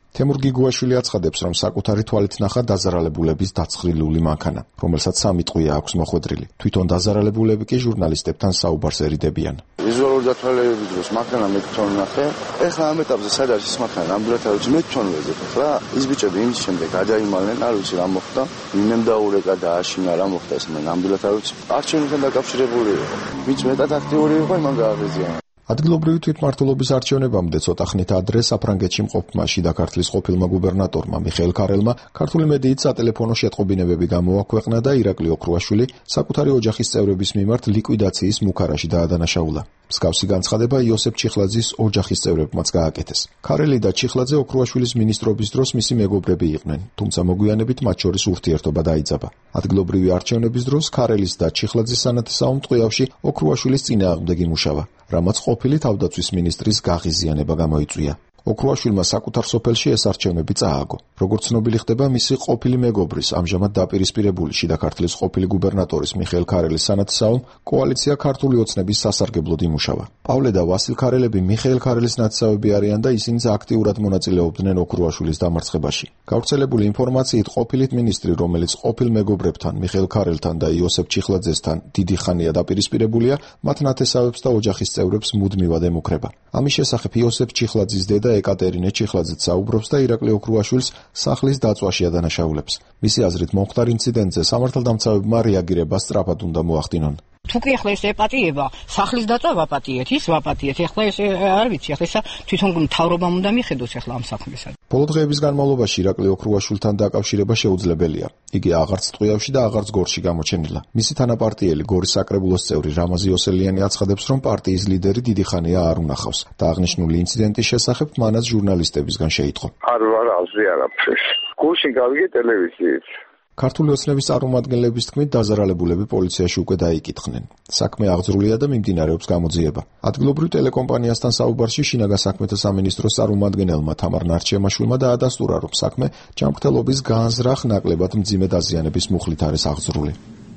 თემურ გიგუაშვილი აცხადებს, რომ საკუთარი თვალით ნახა დაზარალებულების დაცხრილული მანქანა, რომელსაც სამი ტყვია აქვს მოხვედრილი. თვითონ დაზარალებულები კი ჟურნალისტებთან საუბარს ერიდებიან. ვიზუალური დათვალიერების დროს მანქანა მე თვითონ ნახე. ეხლა ამ ეტაპზე სად არის ეს მანქანა? ნამდვილად არ ვიცი, მე თვითონ ვეზებ. რა ის ბიჭები იმის შემდეგ გადაიმალნენ, არ ვიცი რა მოხდა. ვინმე დაურეკა და აშინა რა მოხდა ეს მე ნამდვილად არ ვიცი. არჩევნებთან დაკავშირებული იყო. ვინც მეტად აქტიური იყო, იმან გააღიზიანა. ადგილობრივი თვითმმართველობის არჩევნებამდე ცოტა ხნით ადრე საფრანგეთში მყოფმა შიდა ქართლის ყოფილმა გუბერნატორმა მიხეილ ქარელმა ქართული მედიით სატელეფონო შეტყობინებები გამოაქვეყნა და ირაკლი ოქრუაშვილი საკუთარი ოჯახის წევრების მიმართ ლიკვიდაციის მუქარაში დაადანაშაულა. მსგავსი განცხადება იოსებ ჩიხლაძის ოჯახის წევრებმაც გააკეთეს. ქარელი და ჩიხლაძე ოქრუაშვილის მინისტრობის დროს მისი მეგობრები იყვნენ, თუმცა მოგვიანებით მათ შორის ურთიერთობა დაიძაბა. ადგილობრივი არჩევნების დროს ქარელის და ჩიხლაძის სანათესაო მტყვიავში ოქრუაშვილის წინააღმდეგ იმუშავა, რამაც ყოფილი თავდაცვის მინისტრის გაღიზიანება გამოიწვია. ოქრუაშვილმა საკუთარ სოფელში ეს არჩევნები წააგო. როგორც ცნობილი ხდება, მისი ყოფილი მეგობრის, ამჟამად დაპირისპირებული შიდა ქართლის ყოფილი გუბერნატორის მიხეილ ქარელის სანათესაომ კოალიცია ქართული ოცნების სასარგებლოდ იმუშავა. პავლე და ვასილ ქარელები მიხეილ ქარელის ნათესავები არიან და ისინიც აქტიურად მონაწილეობდნენ ოქრუაშვილის დამარცხებაში. გავრცელებული ინფორმაციით ყოფილი მინისტრი, რომელიც ყოფილ მეგობრებთან, მიხეილ ქარელთან და იოსებ ჩიხლაძესთან დიდი ხანია დაპირისპირებულია, მათ ნათესავებს და ოჯახის წევრებს მუდმივად ემუქრება. ამის შესახებ იოსებ ჩიხლაძის დედა ეკატერინე ჩიხლაძეც საუბრობს და ირაკლი ოქრუაშვილს სახლის დაწვაში ადანაშაულებს. მისი აზრით მომხდარ ინციდენტზე სამართალდამცავებმა რეაგირება სწრაფად უნდა მოახდინონ. თუ კი ახლა ეს ეპატიება, სახლის დაწვა ვაპატიეთ, ის ვაპატიეთ. ახლა ეს არ ვიცი, ახლა ისა თვითონ მთავრობამ უნდა მიხედოს ახლა ამ საქმესა. ბოლო დღეების განმავლობაში ირაკლი ოქრუაშვილთან დაკავშირება შეუძლებელია. იგი აღარც ტყვიავში და აღარც გორში გამოჩენილა. მისი თანაპარტიელი გორის საკრებულოს წევრი რამაზი ოსელიანი აცხადებს, რომ პარტიის ლიდერი დიდი ხანია არ უნახავს და აღნიშნული ინციდენტის შესახებ მანაც ჟურნალისტებისგან შეიტყო. არ ვარ აზრი არაფრის. გულში გავიგე ტელევიზიით. ქართული ოცნების წარმომადგენლების თქმით, დაზარალებულები პოლიციაში უკვე დაიკითხნენ. საქმე აღძრულია და მიმდინარეობს გამოძიება. ადგილობრივ ტელეკომპანიასთან საუბარში შინაგან საქმეთა სამინისტროს წარმომადგენელმა თამარ ნარჩიამაშვილმა დაადასტურა, რომ საქმე ჯანმრთელობის განზრახ ნაკლებად მძიმე დაზიანების მუხლით არის აღძრული.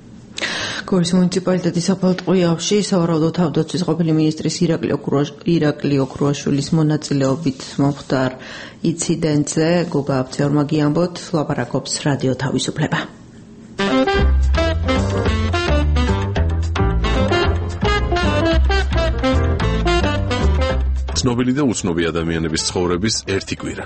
გორის მუნიციპალიტეტის საფალ ტყვიავში სავარაუდო თავდაცვის ყოფილი მინისტრის ირაკლი ოქრუაშვილის მონაწილეობით მომხდარ ინციდენტზე გოგა აბცეორმა გიამბოთ, ლაპარაკობს რადიო თავისუფლება. ცნობილი და უცნობი ადამიანების ცხოვრების ერთი კვირა.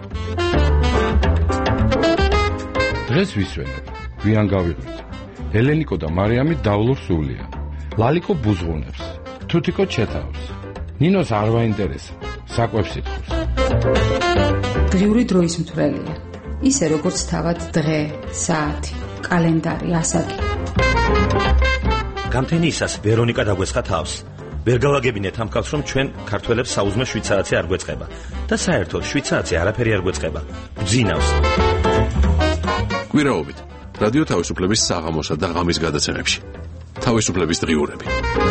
დღეს ვისვენებ, გვიან გავიღვიძ. ელენიკო და მარიამი დავლურ სულია. ლალიკო ბუზღუნებს, თუთიკო ჩეთავს. ნინოს არ ვაინტერესა, საკვებს ითხოვს. დღიური დროის მთვრელია. ისე როგორც თავად დღე, საათი, კალენდარი, ასაკი. გამთენიისას ვერონიკა დაგვესხა თავს. ვერ გავაგებინეთ ამ კაცს, რომ ჩვენ ქართველებს საუზმე შვიდ საათზე არ გვეწყება და საერთოდ შვიდ საათზე არაფერი არ გვეწყება. ბძინავს. კვირაობით რადიო თავისუფლების საღამოსა და ღამის გადაცემებში. თავისუფლების დღიურები.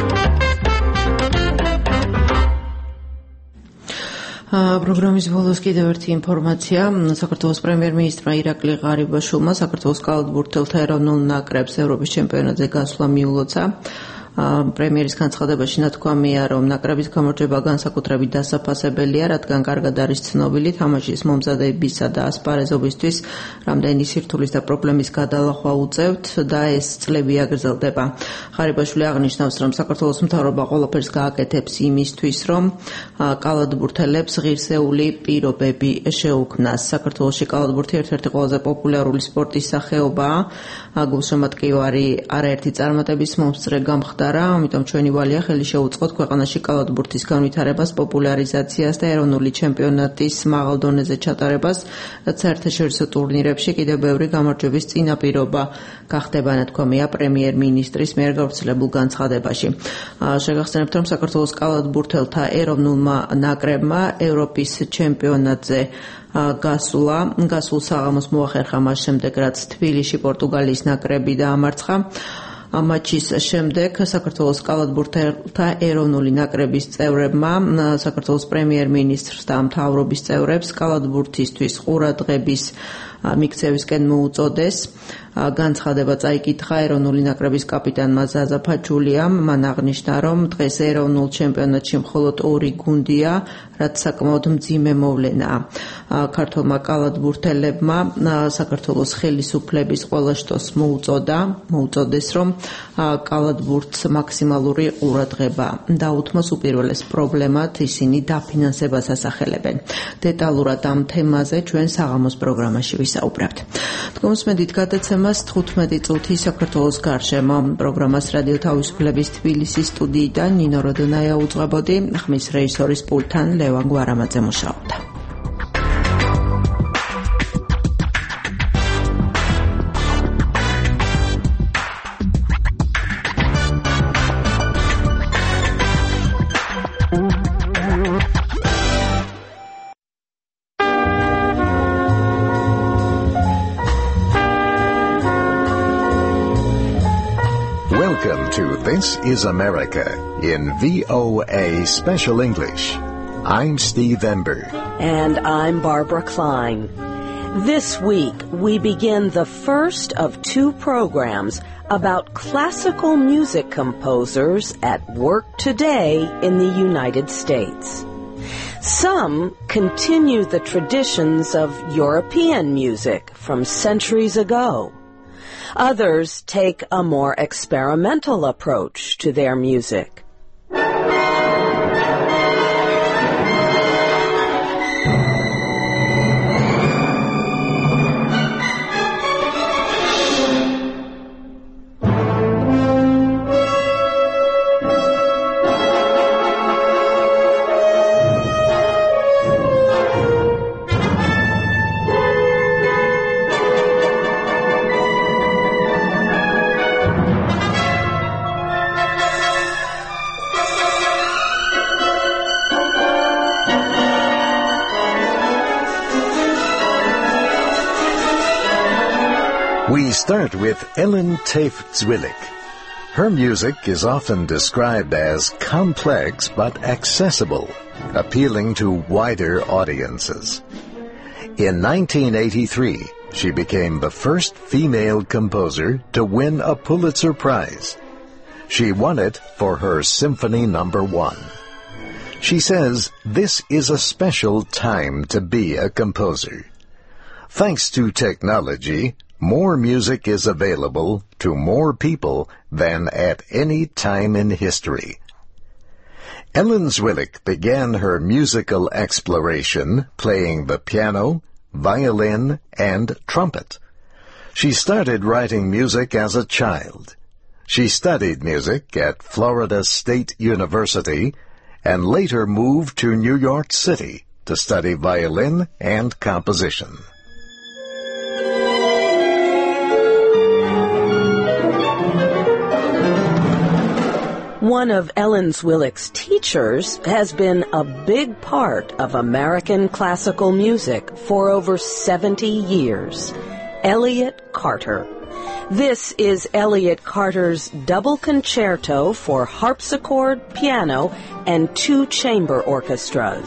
პროგრამის ბოლოს კიდევ ერთი ინფორმაცია. საქართველოს პრემიერ-მინისტრმა ირაკლი ღარიბაშვილმა საქართველოს კალათბურთელთა ეროვნულ ნაკრებს ევროპის ჩემპიონატზე გასვლა მიულოცა. პრემიერის განცხადებაში ნათქვამია, რომ ნაკრების გამარჯვება განსაკუთრებით დასაფასებელია, რადგან კარგად არის ცნობილი თამაშის მომზადებისა და ასპარეზობისთვის რამდენი სირთულის და პრობლემის გადალახვა უწევთ და ეს წლები აგრძელდება. ღარიბაშვილი აღნიშნავს, რომ საქართველოს მთავრობა ყველაფერს გააკეთებს იმისთვის, რომ კალათბურთელებს ღირსეული პირობები შეუქმნას. საქართველოში კალათბურთი ერთ-ერთი ყველაზე პოპულარული სპორტის სახეობაა. გულშემატკივარი არაერთი წარმატების მომსწრე გამხდა. ამიტომ ჩვენი ვალია ხელი შეუწყოთ ქვეყანაში კალათბურთის განვითარებას, პოპულარიზაციას და ეროვნული ჩემპიონატის მაღალ დონეზე ჩატარებას, რაც საერთაშორისო ტურნირებში კიდევ ბევრი გამარჯვების წინაპირობა გახდება, ნათქვამია პრემიერ-მინისტრის მიერ გავრცელებულ განცხადებაში. შეგახსენებთ, რომ საქართველოს კალათბურთელთა ეროვნულმა ნაკრებმა ევროპის ჩემპიონატზე გასულა, გასულ საღამოს მოახერხა მას შემდეგ, რაც თბილისში პორტუგალიის ნაკრები დაამარცხა. მატჩის შემდეგ საქართველოს კალათბურთელთა ეროვნული ნაკრების წევრებმა საქართველოს პრემიერ-მინისტრს და მთავრობის წევრებს კალათბურთისთვის ყურადღების მიქცევისკენ მოუწოდეს. განცხადება წაიკითხა ეროვნული ნაკრების კაპიტანმა ზაზა ფაჯულიამ. მან აღნიშნა, რომ დღეს ეროვნულ ჩემპიონატში მხოლოდ ორი გუნდია, რაც საკმაოდ მძიმე მოვლენაა. ქართველმა კალათბურთელებმა საქართველოს ხელისუფლების ყველა შტოს მოუწოდა, მოუწოდეს, რომ კალათბურთს მაქსიმალური ყურადღება დაუთმოს. უპირველეს პრობლემად ისინი დაფინანსებას ასახელებენ. დეტალურად ამ თემაზე ჩვენ საღამოს პროგრამაში ვისაუბრებთ. თქვენსმენდით გადაცემას თხუთმეტი წუთი საქართველოს გარშემო. პროგრამას რადიო თავისუფლების თბილისის სტუდიიდან ნინო როდონაია უძღვებოდი, ხმის რეჟისორის პულტთან ლევან გვარამაძე მუშაობდა. Welcome to This is America in V O A Special English. I'm Steve Ember. And I'm Barbara Klein. This week, we begin the first of two programs about classical music composers at work today in the United States. Some continue the traditions of European music from centuries ago. Others take a more experimental approach to their music. We start with Ellen Taft-Zwillig. Her music is often described as complex but accessible, appealing to wider audiences. In nineteen eighty-three, she became the first female composer to win a Pulitzer Prize. She won it for her Symphony Number One. She says this is a special time to be a composer. Thanks to technology, more music is available to more people than at any time in history. Ellen Zwillig began her musical exploration playing the piano, violin, and trumpet. She started writing music as a child. She studied music at Florida State University and later moved to New York City to study violin and composition. One of Ellen Zwillig's teachers has been a big part of American classical music for over seventy years, Elliott Carter. This is Elliott Carter's double concerto for harpsichord, piano, and two chamber orchestras.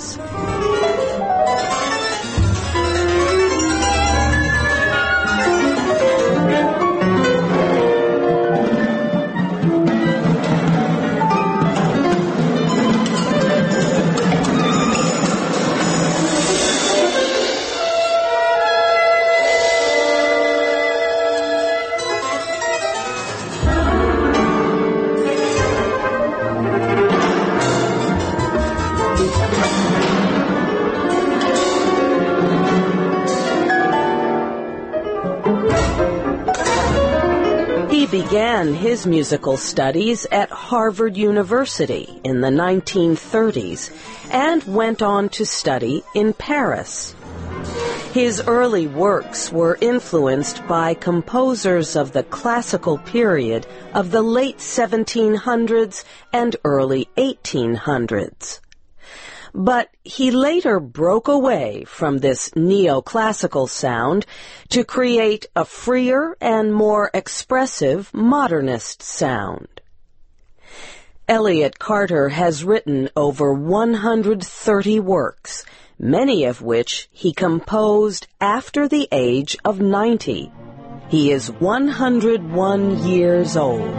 Began his musical studies at Harvard University in the nineteen thirties and went on to study in Paris. His early works were influenced by composers of the classical period of the late seventeen hundreds and early eighteen hundreds. But he later broke away from this neoclassical sound to create a freer and more expressive modernist sound. Elliott Carter has written over one hundred thirty works, many of which he composed after the age of ninety. He is one hundred one years old.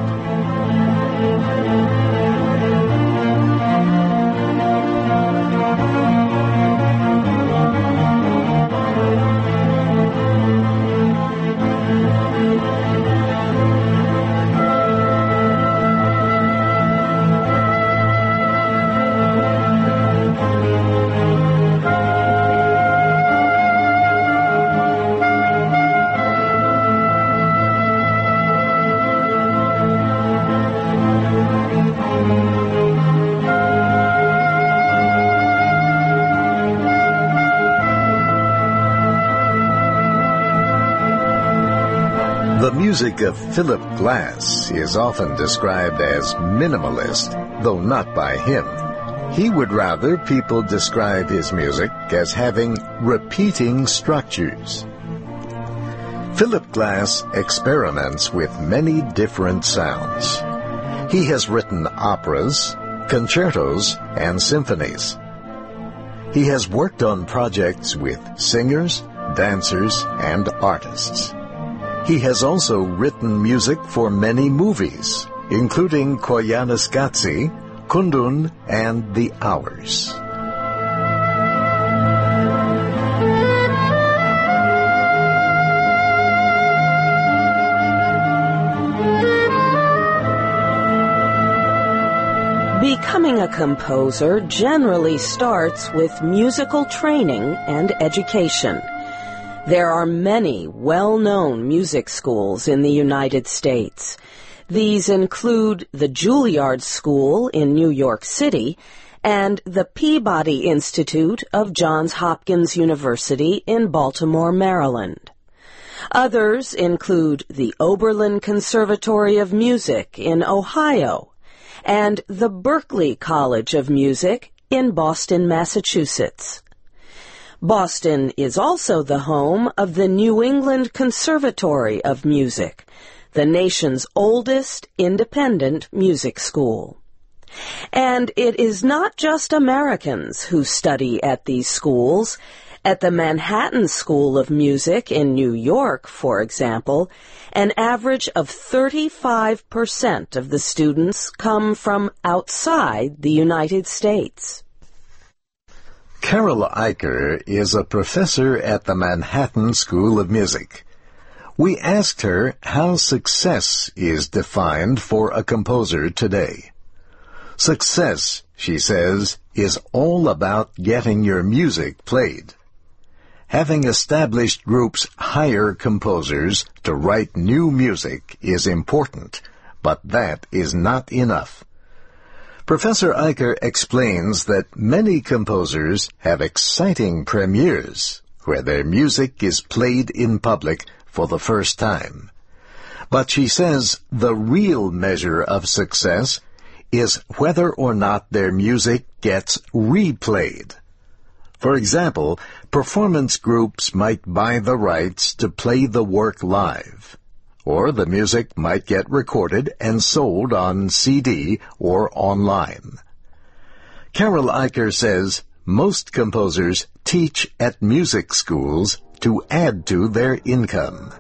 The music of Philip Glass is often described as minimalist, though not by him. He would rather people describe his music as having repeating structures. Philip Glass experiments with many different sounds. He has written operas, concertos, and symphonies. He has worked on projects with singers, dancers, and artists. He has also written music for many movies, including Koyaanisqatsi, Kundun, and The Hours. Becoming a composer generally starts with musical training and education. There are many well-known music schools in the United States. These include the Juilliard School in New York City and the Peabody Institute of Johns Hopkins University in Baltimore, Maryland. Others include the Oberlin Conservatory of Music in Ohio and the Berklee College of Music in Boston, Massachusetts. Boston is also the home of the New England Conservatory of Music, the nation's oldest independent music school. And it is not just Americans who study at these schools. At the Manhattan School of Music in New York, for example, an average of thirty-five percent of the students come from outside the United States. Carol Eicher is a professor at the Manhattan School of Music. We asked her how success is defined for a composer today. Success, she says, is all about getting your music played. Having established groups hire composers to write new music is important, but that is not enough. Professor Eicher explains that many composers have exciting premieres where their music is played in public for the first time. But she says the real measure of success is whether or not their music gets replayed. For example, performance groups might buy the rights to play the work live, or the music might get recorded and sold on C D or online. Carol Eicher says most composers teach at music schools to add to their income.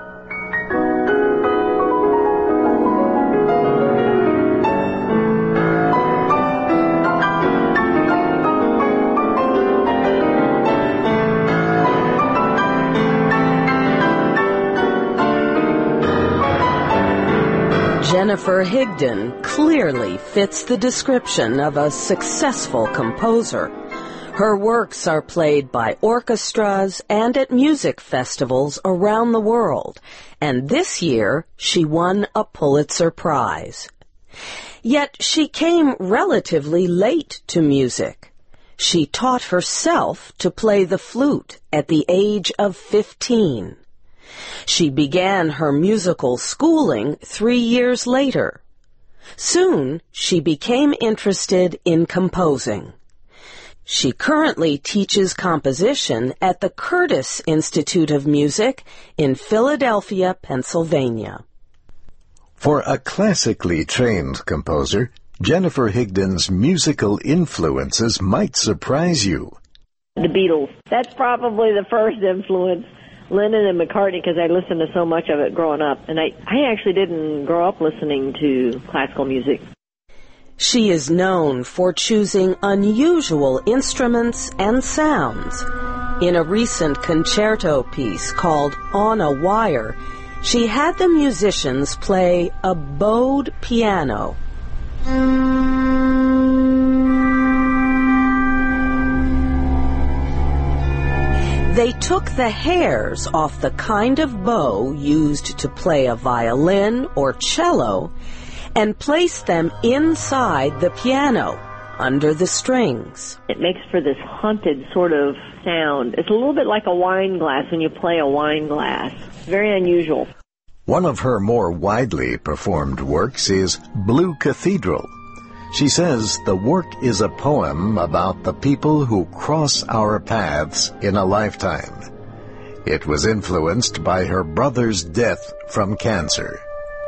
Jennifer Higdon clearly fits the description of a successful composer. Her works are played by orchestras and at music festivals around the world, and this year she won a Pulitzer Prize. Yet she came relatively late to music. She taught herself to play the flute at the age of fifteen. She began her musical schooling three years later. Soon, she became interested in composing. She currently teaches composition at the Curtis Institute of Music in Philadelphia, Pennsylvania. For a classically trained composer, Jennifer Higdon's musical influences might surprise you. The Beatles. That's probably the first influence. Lennon and McCartney because I listened to so much of it growing up. And I, I actually didn't grow up listening to classical music. She is known for choosing unusual instruments and sounds. In a recent concerto piece called On a Wire, she had the musicians play a bowed piano. They took the hairs off the kind of bow used to play a violin or cello and placed them inside the piano, under the strings. It makes for this haunted sort of sound. It's a little bit like a wine glass when you play a wine glass. It's very unusual. One of her more widely performed works is Blue Cathedral. She says the work is a poem about the people who cross our paths in a lifetime. It was influenced by her brother's death from cancer.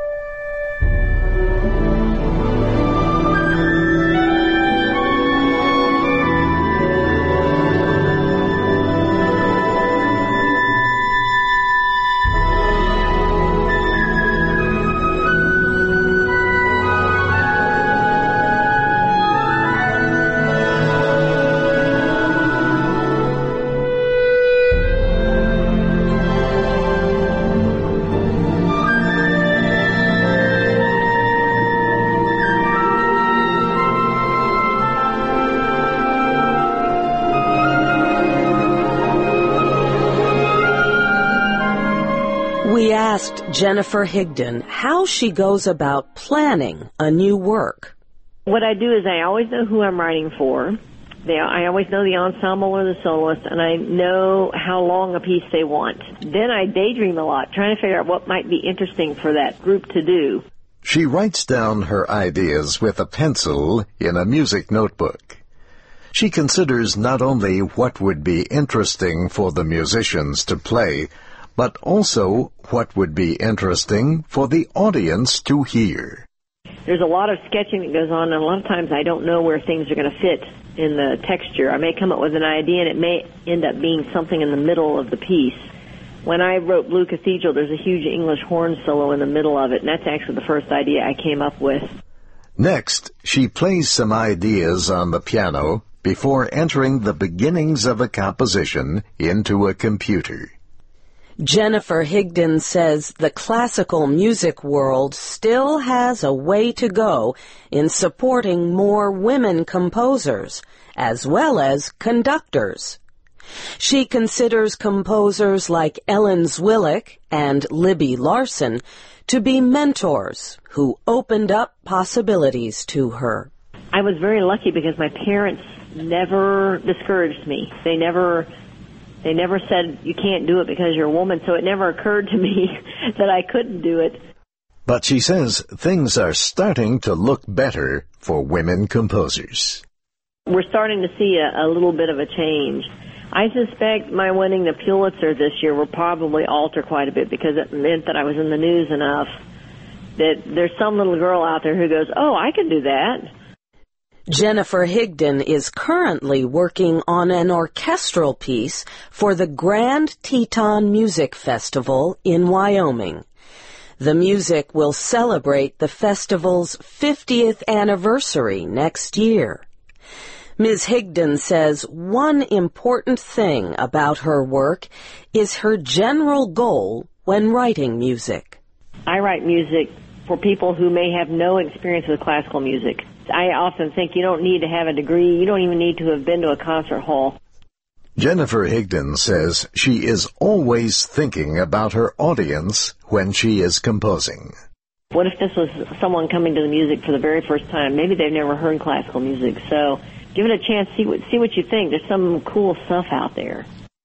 We asked Jennifer Higdon how she goes about planning a new work. What I do is I always know who I'm writing for. They, I always know the ensemble or the soloist, and I know how long a piece they want. Then I daydream a lot, trying to figure out what might be interesting for that group to do. She writes down her ideas with a pencil in a music notebook. She considers not only what would be interesting for the musicians to play, but also what would be interesting for the audience to hear. There's a lot of sketching that goes on, and a lot of times I don't know where things are going to fit in the texture. I may come up with an idea, and it may end up being something in the middle of the piece. When I wrote Blue Cathedral, there's a huge English horn solo in the middle of it, and that's actually the first idea I came up with. Next, she plays some ideas on the piano before entering the beginnings of a composition into a computer. Jennifer Higdon says the classical music world still has a way to go in supporting more women composers, as well as conductors. She considers composers like Ellen Zwillick and Libby Larsen to be mentors who opened up possibilities to her. I was very lucky because my parents never discouraged me. They never... They never said, you can't do it because you're a woman, so it never occurred to me that I couldn't do it. But she says things are starting to look better for women composers. We're starting to see a, a little bit of a change. I suspect my winning the Pulitzer this year will probably alter quite a bit because it meant that I was in the news enough that there's some little girl out there who goes, oh, I can do that. Jennifer Higdon is currently working on an orchestral piece for the Grand Teton Music Festival in Wyoming. The music will celebrate the festival's fiftieth anniversary next year. Miz Higdon says one important thing about her work is her general goal when writing music. I write music for people who may have no experience with classical music. I often think you don't need to have a degree. You don't even need to have been to a concert hall. Jennifer Higdon says she is always thinking about her audience when she is composing. What if this was someone coming to the music for the very first time? Maybe they've never heard classical music. So give it a chance. See what, see what you think. There's some cool stuff out there.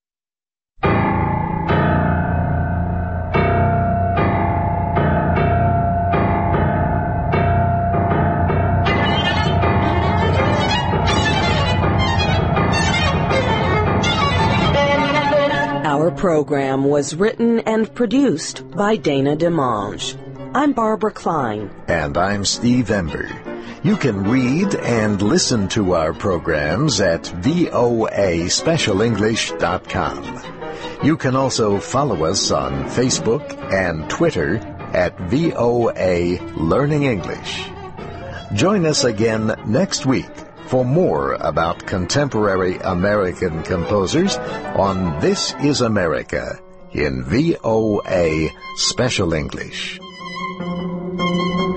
Our program was written and produced by Dana DeMange. I'm Barbara Klein. And I'm Steve Ember. You can read and listen to our programs at voa special english dot com. You can also follow us on Facebook and Twitter at V O A Learning English. Join us again next week for more about contemporary American composers on This is America in V O A Special English.